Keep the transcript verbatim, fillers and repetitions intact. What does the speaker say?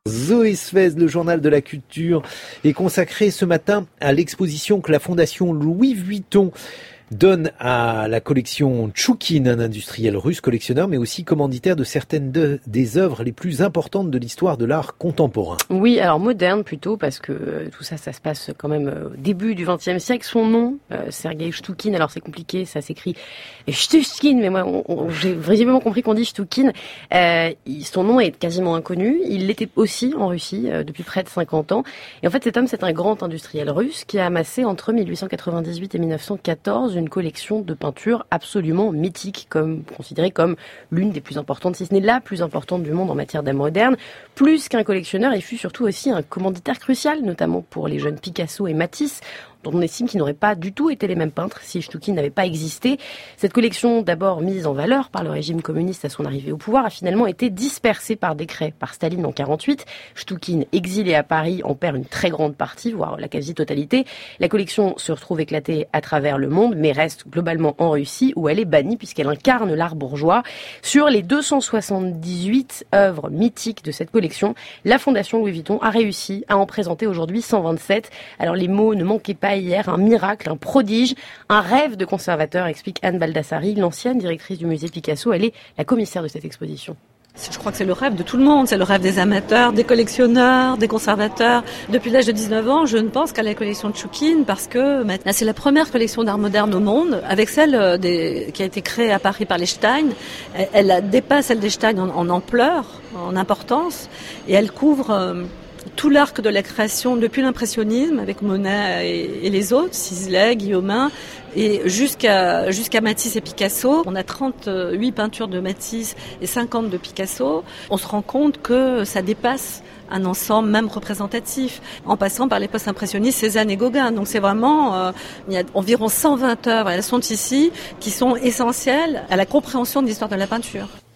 Zoé Svez, le journal de la culture, est consacré ce matin à l'exposition que la Fondation Louis Vuitton donne à la collection Tchoukine, un industriel russe collectionneur, mais aussi commanditaire de certaines de, des œuvres les plus importantes de l'histoire de l'art contemporain. Oui, alors moderne plutôt, parce que euh, tout ça, ça se passe quand même au euh, début du vingtième siècle. Son nom, euh, Sergueï Chtoukine, alors c'est compliqué, ça s'écrit Chtushkin, mais moi, on, on, j'ai vraiment compris qu'on dit Chtoukine. Euh, il, son nom est quasiment inconnu. Il l'était aussi en Russie euh, depuis près de cinquante ans. Et en fait, cet homme, c'est un grand industriel russe qui a amassé entre mille huit cent quatre-vingt-dix-huit et mille neuf cent quatorze une collection de peintures absolument mythique, comme considérée comme l'une des plus importantes, si ce n'est la plus importante du monde en matière d'art moderne. Plus qu'un collectionneur, il fut surtout aussi un commanditaire crucial, notamment pour les jeunes Picasso et Matisse, dont on estime qu'ils n'auraient pas du tout été les mêmes peintres si Chtoukine n'avait pas existé. Cette collection, d'abord mise en valeur par le régime communiste à son arrivée au pouvoir, a finalement été dispersée par décret par Staline en quarante-huit. Chtoukine, exilé à Paris, en perd une très grande partie, voire la quasi-totalité. La collection se retrouve éclatée à travers le monde, mais reste globalement en Russie, où elle est bannie puisqu'elle incarne l'art bourgeois. Sur les deux cent soixante-dix-huit œuvres mythiques de cette collection, la Fondation Louis Vuitton a réussi à en présenter aujourd'hui cent vingt-sept. Alors les mots ne manquaient pas hier, un miracle, un prodige, un rêve de conservateur, explique Anne Baldassari, l'ancienne directrice du musée Picasso. Elle est la commissaire de cette exposition. Je crois que c'est le rêve de tout le monde, c'est le rêve des amateurs, des collectionneurs, des conservateurs. Depuis l'âge de dix-neuf ans, je ne pense qu'à la collection Tchoukine parce que maintenant, c'est la première collection d'art moderne au monde, avec celle des, qui a été créée à Paris par les Stein. Elle, elle dépasse celle des Stein en, en ampleur, en importance, et elle couvre euh, tout l'arc de la création depuis l'impressionnisme avec Monet et, et les autres, Sisley, Guillaumin, et jusqu'à jusqu'à Matisse et Picasso. On a trente-huit peintures de Matisse et cinquante de Picasso. On se rend compte que ça dépasse un ensemble même représentatif, en passant par les post-impressionnistes Cézanne et Gauguin. Donc c'est vraiment, euh, il y a environ cent vingt œuvres, elles sont ici, qui sont essentielles à la compréhension de l'histoire de la peinture.